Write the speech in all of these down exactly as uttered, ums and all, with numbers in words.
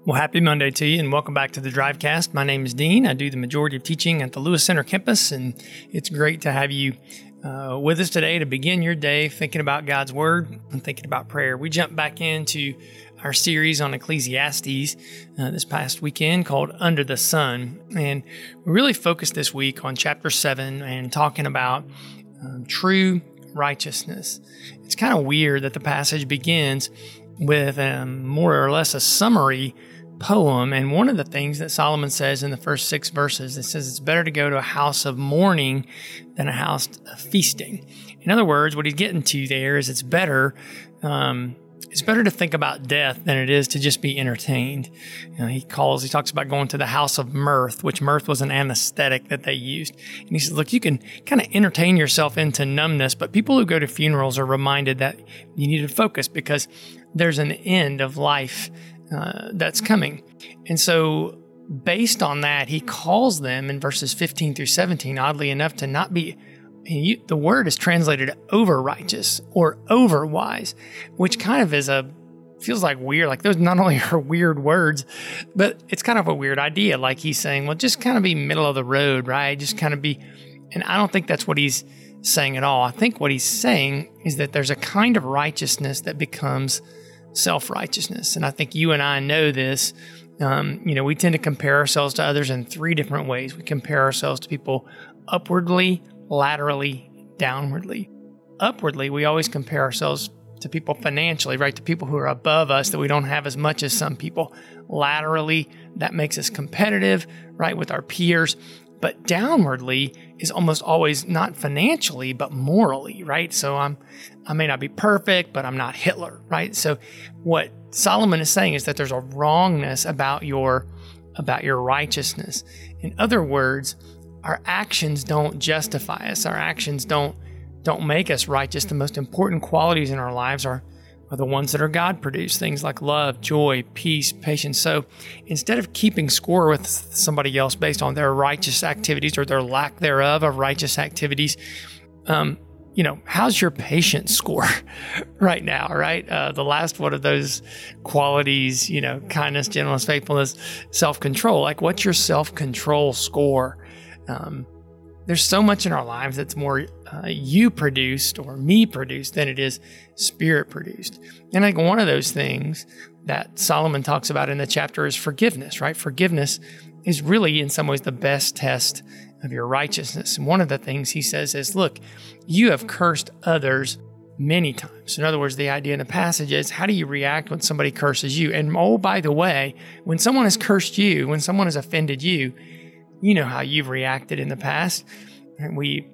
Well, happy Monday to you and welcome back to the Drivecast. My name is Dean. I do the majority of teaching at the Lewis Center campus, and it's great to have you uh, with us today to begin your day thinking about God's Word and thinking about prayer. We jump back into our series on Ecclesiastes uh, this past weekend called Under the Sun, and we really focused this week on chapter seven and talking about um, true righteousness. It's kind of weird that the passage begins with um, more or less a summary poem. And one of the things that Solomon says in the first six verses, it says it's better to go to a house of mourning than a house of feasting. In other words, what he's getting to there is it's better, um, it's better to think about death than it is to just be entertained. You know, he calls, he talks about going to the house of mirth, which mirth was an anesthetic that they used. And he says, look, you can kind of entertain yourself into numbness, but people who go to funerals are reminded that you need to focus because there's an end of life Uh, that's coming. And so based on that, he calls them in verses fifteen through seventeen, oddly enough, to not be, you, the word is translated over righteous or over wise, which kind of is a, feels like weird. Like those not only are weird words, but it's kind of a weird idea. Like he's saying, well, just kind of be middle of the road, right? Just kind of be, and I don't think that's what he's saying at all. I think what he's saying is that there's a kind of righteousness that becomes self-righteousness. And I think you and I know this. Um, you know, we tend to compare ourselves to others in three different ways. We compare ourselves to people upwardly, laterally, downwardly. Upwardly, we always compare ourselves to people financially, right? To people who are above us that we don't have as much as some people. Laterally, that makes us competitive, right, with our peers. But downwardly is almost always not financially, but morally, right? So I'm, I may not be perfect, but I'm not Hitler, right? So what Solomon is saying is that there's a wrongness about your, about your righteousness. In other words, our actions don't justify us. Our actions don't, don't make us righteous. The most important qualities in our lives are are the ones that are God-produced, things like love, joy, peace, patience. So instead of keeping score with somebody else based on their righteous activities or their lack thereof of righteous activities, um, you know, how's your patience score right now, right? Uh, the last one of those qualities, you know, kindness, gentleness, faithfulness, self-control. Like, what's your self-control score? Um, There's so much in our lives that's more uh, you produced or me produced than it is spirit produced. And I think one of those things that Solomon talks about in the chapter is forgiveness, right? Forgiveness is really in some ways the best test of your righteousness. And one of the things he says is, look, you have cursed others many times. In other words, the idea in the passage is, how do you react when somebody curses you? And oh, by the way, when someone has cursed you, when someone has offended you, you know how you've reacted in the past. And we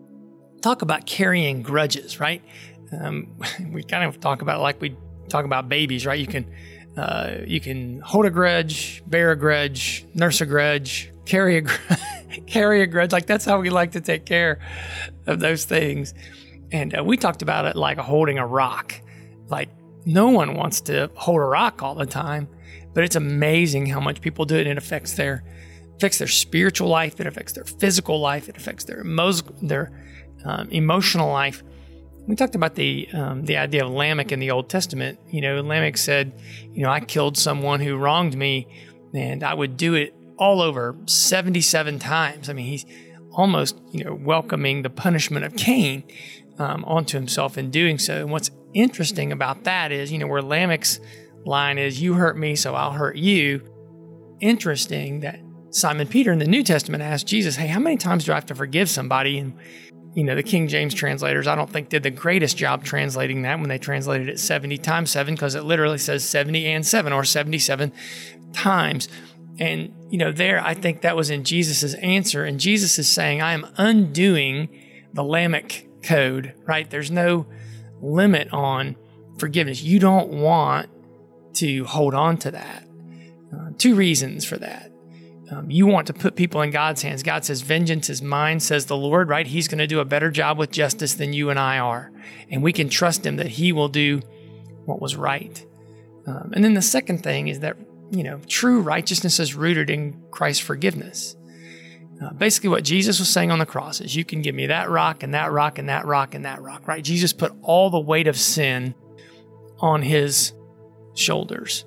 talk about carrying grudges, right? Um, we kind of talk about it like we talk about babies, right? You can uh, you can hold a grudge, bear a grudge, nurse a grudge, carry a grudge, carry a grudge. Like that's how we like to take care of those things. And uh, we talked about it like holding a rock. Like no one wants to hold a rock all the time, but it's amazing how much people do it, and it affects their affects their spiritual life, it affects their physical life, it affects their emo- their um, emotional life. We talked about the um, the idea of Lamech in the Old Testament. You know, Lamech said, you know, I killed someone who wronged me, and I would do it all over seventy-seven times. I mean, he's almost, you know, welcoming the punishment of Cain um, onto himself in doing so. And what's interesting about that is, you know, where Lamech's line is, you hurt me, so I'll hurt you. Interesting that Simon Peter in the New Testament asked Jesus, hey, how many times do I have to forgive somebody? And, you know, the King James translators, I don't think did the greatest job translating that when they translated it seventy times seven, because it literally says seventy and seven or seventy-seven times. And, you know, there, I think that was in Jesus's answer. And Jesus is saying, I am undoing the Lamech code, right? There's no limit on forgiveness. You don't want to hold on to that. Uh, two reasons for that. Um, you want to put people in God's hands. God says, vengeance is mine, says the Lord, right? He's going to do a better job with justice than you and I are. And we can trust him that he will do what was right. Um, and then the second thing is that, you know, true righteousness is rooted in Christ's forgiveness. Uh, basically what Jesus was saying on the cross is, you can give me that rock and that rock and that rock and that rock, right? Jesus put all the weight of sin on his shoulders.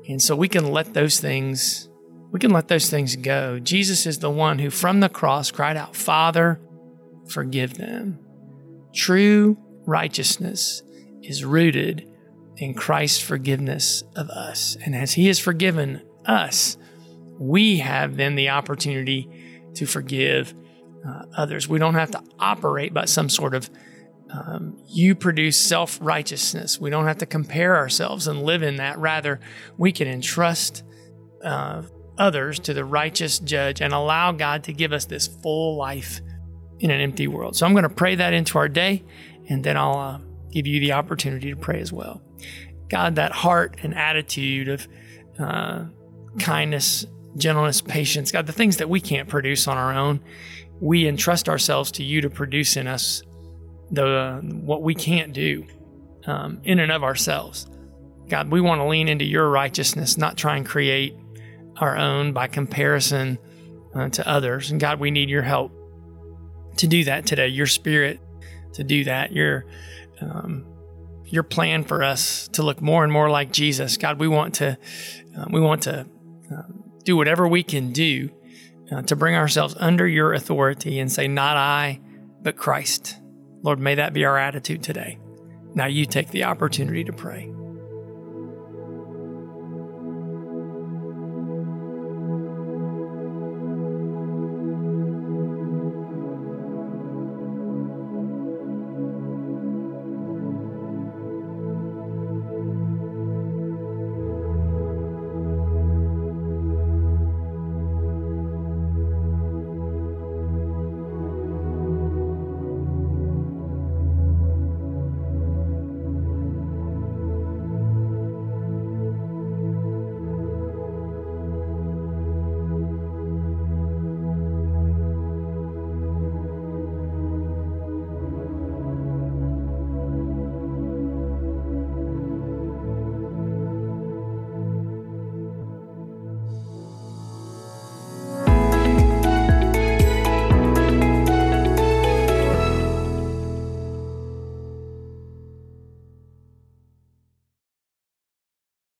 And so we can let those things, we can let those things go. Jesus is the one who from the cross cried out, Father, forgive them. True righteousness is rooted in Christ's forgiveness of us. And as he has forgiven us, we have then the opportunity to forgive uh, others. We don't have to operate by some sort of um, you produce self-righteousness. We don't have to compare ourselves and live in that. Rather, we can entrust uh, others to the righteous judge and allow God to give us this full life in an empty world. So I'm going to pray that into our day, and then I'll uh, give you the opportunity to pray as well. God, that heart and attitude of uh, kindness, gentleness, patience, God, the things that we can't produce on our own, we entrust ourselves to you to produce in us the uh, what we can't do um, in and of ourselves. God, we want to lean into your righteousness, not try and create our own by comparison uh, to others. And God, we need your help to do that today, your Spirit to do that, your um, your plan for us to look more and more like Jesus. God, we want to uh, we want to uh, do whatever we can do uh, to bring ourselves under your authority and say, not I, but Christ. Lord, may that be our attitude today. Now you take the opportunity to pray.